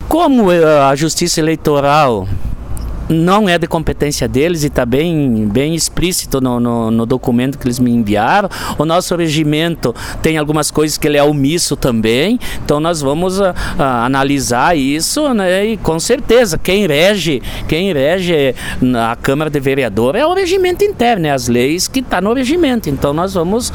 Como a Justiça Eleitoral não é de competência deles e está bem explícito no documento que eles me enviaram. O nosso regimento tem algumas coisas que ele é omisso também, então nós vamos analisar isso, né? E com certeza quem rege a Câmara de Vereador é o regimento interno, é as leis que estão no regimento, então nós vamos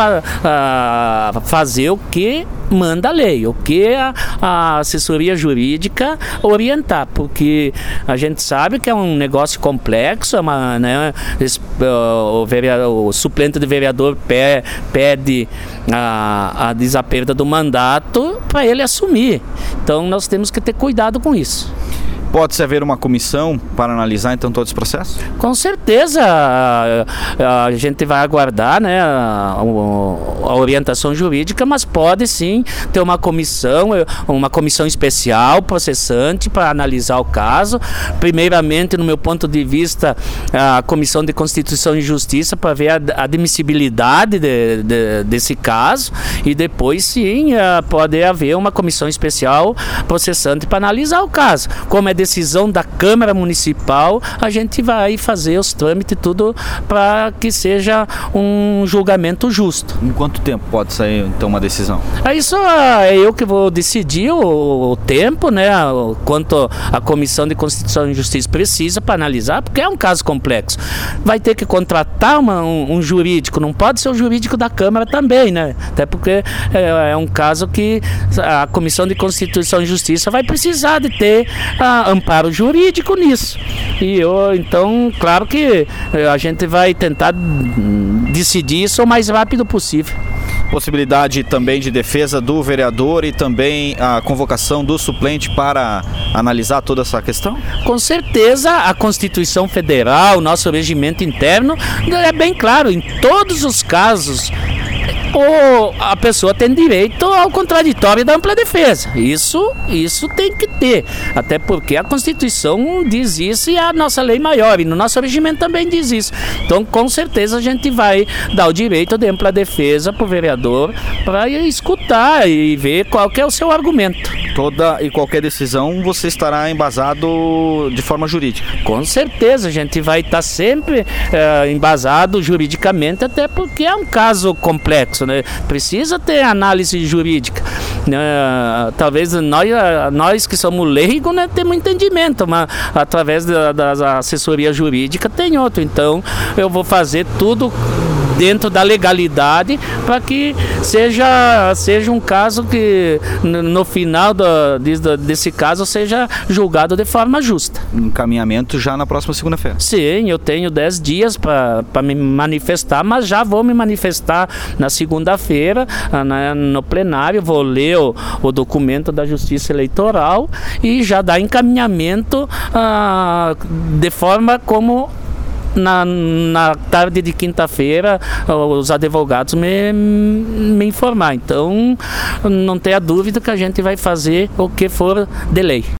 fazer o que manda a lei, o que a assessoria jurídica orientar, porque a gente sabe que é um negócio complexo, o suplente de vereador pede a desaperda do mandato para ele assumir, então nós temos que ter cuidado com isso. Pode-se haver uma comissão para analisar então todos os processos? Com certeza, a gente vai aguardar, né, a orientação jurídica, mas pode sim ter uma comissão especial, processante, para analisar o caso. Primeiramente, no meu ponto de vista, a Comissão de Constituição e Justiça, para ver a admissibilidade desse caso, e depois sim pode haver uma comissão especial processante para analisar o caso. Como é decisão da Câmara Municipal, a gente vai fazer os trâmites tudo para que seja um julgamento justo. Em quanto tempo pode sair então uma decisão? Isso é eu que vou decidir o tempo, né? Quanto a Comissão de Constituição e Justiça precisa para analisar, porque é um caso complexo. Vai ter que contratar um jurídico, não pode ser o jurídico da Câmara também, né? Até porque é um caso que a Comissão de Constituição e Justiça vai precisar de ter amparo jurídico nisso. Então, claro que a gente vai tentar decidir isso o mais rápido possível. Possibilidade também de defesa do vereador e também a convocação do suplente para analisar toda essa questão? Com certeza, a Constituição Federal, o nosso regimento interno, é bem claro, em todos os casos a pessoa tem direito ao contraditório da ampla defesa. Isso tem que ter, até porque a Constituição diz isso e a nossa lei maior, e no nosso regimento também diz isso. Então, com certeza, a gente vai dar o direito de ampla defesa para o vereador para escutar e ver qual que é o seu argumento. Toda e qualquer decisão você estará embasado de forma jurídica? Com certeza, a gente vai estar sempre embasado juridicamente, até porque é um caso complexo, né? Precisa ter análise jurídica. Talvez nós que somos leigos, né, temos entendimento, mas através da assessoria jurídica tem outro. Então eu vou fazer tudo dentro da legalidade para que seja um caso que no final desse caso seja julgado de forma justa. Encaminhamento já na próxima segunda-feira? Sim, eu tenho 10 dias para me manifestar, mas já vou me manifestar na segunda-feira no plenário, vou ler o documento da Justiça Eleitoral e já dar encaminhamento de forma como na tarde de quinta-feira os advogados me informar. Então não tenha dúvida que a gente vai fazer o que for de lei.